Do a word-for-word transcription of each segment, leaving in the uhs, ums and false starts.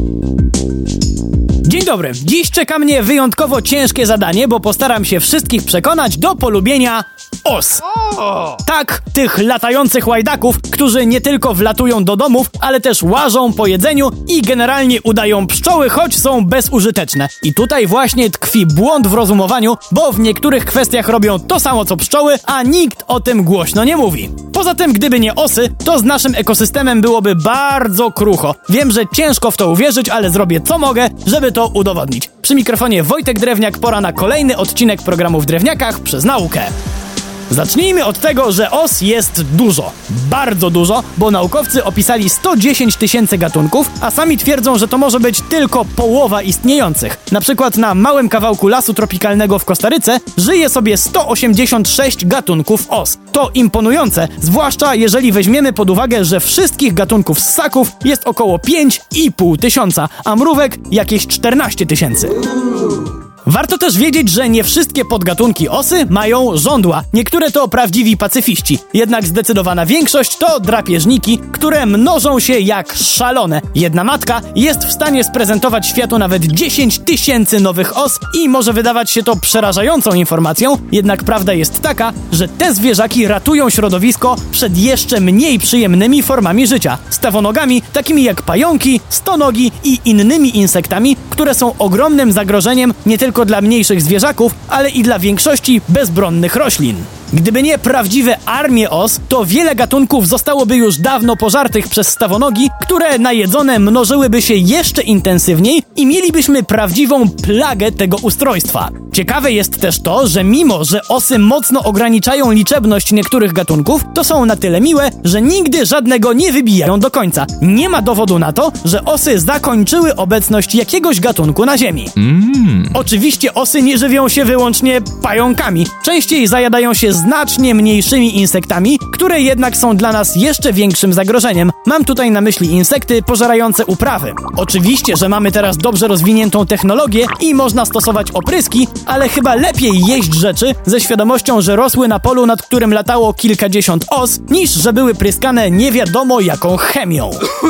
Dzień dobry. Dziś czeka mnie wyjątkowo ciężkie zadanie, bo postaram się wszystkich przekonać do polubienia os. Tak, tych latających łajdaków, którzy nie tylko wlatują do domów, ale też łażą po jedzeniu i generalnie udają pszczoły, choć są bezużyteczne. I tutaj właśnie tkwi błąd w rozumowaniu, bo w niektórych kwestiach robią to samo co pszczoły, a nikt o tym głośno nie mówi. Poza tym, gdyby nie osy, to z naszym ekosystemem byłoby bardzo krucho. Wiem, że ciężko w to uwierzyć, ale zrobię co mogę, żeby to udowodnić. Przy mikrofonie Wojtek Drewniak, pora na kolejny odcinek programu w Drewniakach przez naukę. Zacznijmy od tego, że os jest dużo, bardzo dużo, bo naukowcy opisali sto dziesięć tysięcy gatunków, a sami twierdzą, że to może być tylko połowa istniejących. Na przykład na małym kawałku lasu tropikalnego w Kostaryce żyje sobie sto osiemdziesiąt sześć gatunków os. To imponujące, zwłaszcza jeżeli weźmiemy pod uwagę, że wszystkich gatunków ssaków jest około pięć i pół tysiąca, a mrówek jakieś czternaście tysięcy. Warto też wiedzieć, że nie wszystkie podgatunki osy mają żądła. Niektóre to prawdziwi pacyfiści. Jednak zdecydowana większość to drapieżniki, które mnożą się jak szalone. Jedna matka jest w stanie sprezentować światu nawet dziesięć tysięcy nowych os i może wydawać się to przerażającą informacją, jednak prawda jest taka, że te zwierzaki ratują środowisko przed jeszcze mniej przyjemnymi formami życia. Stawonogami, takimi jak pająki, stonogi i innymi insektami, które są ogromnym zagrożeniem nie tylko tylko dla mniejszych zwierzaków, ale i dla większości bezbronnych roślin. Gdyby nie prawdziwe armie os, to wiele gatunków zostałoby już dawno pożartych przez stawonogi, które najedzone mnożyłyby się jeszcze intensywniej i mielibyśmy prawdziwą plagę tego ustrojstwa. Ciekawe jest też to, że mimo, że osy mocno ograniczają liczebność niektórych gatunków, to są na tyle miłe, że nigdy żadnego nie wybijają do końca. Nie ma dowodu na to, że osy zakończyły obecność jakiegoś gatunku na Ziemi. Mm. Oczywiście osy nie żywią się wyłącznie pająkami. Częściej zajadają się znacznie mniejszymi insektami, które jednak są dla nas jeszcze większym zagrożeniem. Mam tutaj na myśli insekty pożerające uprawy. Oczywiście, że mamy teraz dobrze rozwiniętą technologię i można stosować opryski, ale chyba lepiej jeść rzeczy ze świadomością, że rosły na polu, nad którym latało kilkadziesiąt os, niż że były pryskane nie wiadomo jaką chemią.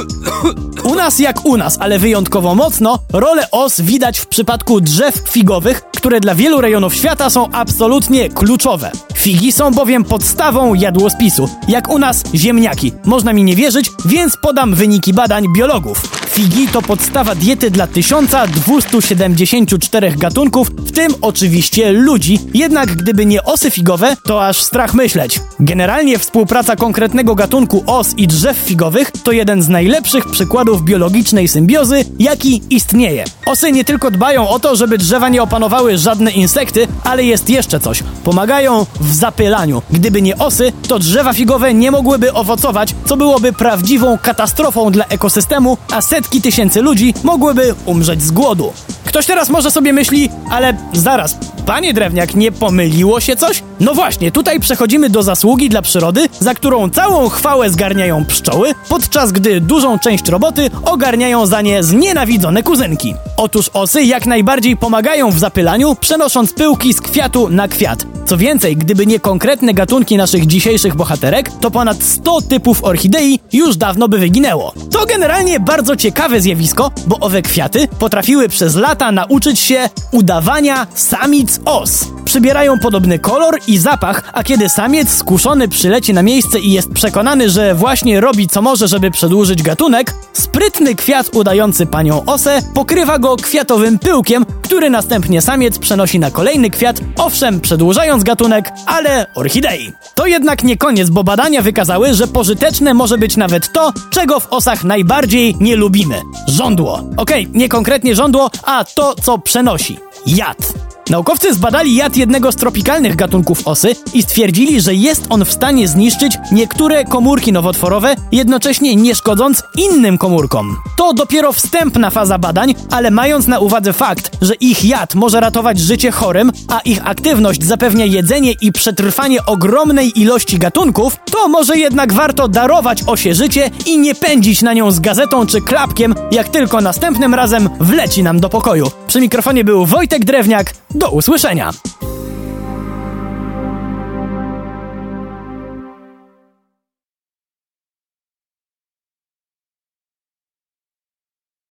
U nas jak u nas, ale wyjątkowo mocno, rolę os widać w przypadku drzew figowych, które dla wielu rejonów świata są absolutnie kluczowe. Figi są bowiem podstawą jadłospisu. Jak u nas ziemniaki. Można mi nie wierzyć, więc podam wyniki badań biologów. Figi to podstawa diety dla tysiąc dwieście siedemdziesiąt cztery gatunków, w tym oczywiście ludzi. Jednak gdyby nie osy figowe, to aż strach myśleć. Generalnie współpraca konkretnego gatunku os i drzew figowych to jeden z najlepszych przykładów biologicznej symbiozy, jaki istnieje. Osy nie tylko dbają o to, żeby drzewa nie opanowały żadne insekty, ale jest jeszcze coś. Pomagają w zapylaniu. Gdyby nie osy, to drzewa figowe nie mogłyby owocować, co byłoby prawdziwą katastrofą dla ekosystemu, a setki tysięcy ludzi mogłyby umrzeć z głodu. Ktoś teraz może sobie myśli, ale zaraz, panie Drewniak, nie pomyliło się coś? No właśnie, tutaj przechodzimy do zasługi dla przyrody, za którą całą chwałę zgarniają pszczoły, podczas gdy dużą część roboty ogarniają za nie znienawidzone kuzynki. Otóż osy jak najbardziej pomagają w zapylaniu, przenosząc pyłki z kwiatu na kwiat. Co więcej, gdyby nie konkretne gatunki naszych dzisiejszych bohaterek, to ponad sto typów orchidei już dawno by wyginęło. To generalnie bardzo ciekawe zjawisko, bo owe kwiaty potrafiły przez lata nauczyć się udawania samic os. Przybierają podobny kolor i zapach, a kiedy samiec skuszony przyleci na miejsce i jest przekonany, że właśnie robi co może, żeby przedłużyć gatunek, sprytny kwiat udający panią osę pokrywa go kwiatowym pyłkiem, który następnie samiec przenosi na kolejny kwiat, owszem przedłużając gatunek, ale orchidei. To jednak nie koniec, bo badania wykazały, że pożyteczne może być nawet to, czego w osach najbardziej nie lubimy. Żądło. Okej, nie konkretnie żądło, a to, co przenosi. Jad. Naukowcy zbadali jad jednego z tropikalnych gatunków osy i stwierdzili, że jest on w stanie zniszczyć niektóre komórki nowotworowe, jednocześnie nie szkodząc innym komórkom. To dopiero wstępna faza badań, ale mając na uwadze fakt, że ich jad może ratować życie chorym, a ich aktywność zapewnia jedzenie i przetrwanie ogromnej ilości gatunków, to może jednak warto darować osie życie i nie pędzić na nią z gazetą czy klapkiem, jak tylko następnym razem wleci nam do pokoju. Przy mikrofonie był Wojtek Drewniak. Do usłyszenia!